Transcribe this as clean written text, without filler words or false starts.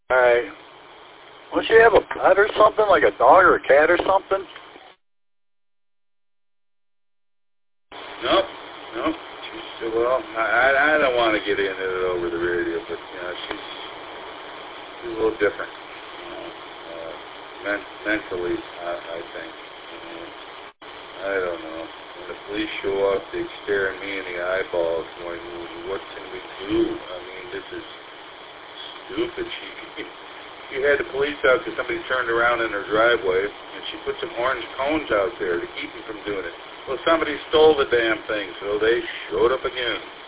Alright. Don't she have a pet or something, like a dog or a cat or something? Nope. She's, well, I don't want to get into it over the radio, but, you know, she's a little different. Mentally, I think. I don't know. When the police show up, they stare me in the eyeballs going, what can we do? I mean, this is stupid. She had the police out because somebody turned around in her driveway, and she put some orange cones out there to keep them from doing it. Well, somebody stole the damn thing, so they showed up again.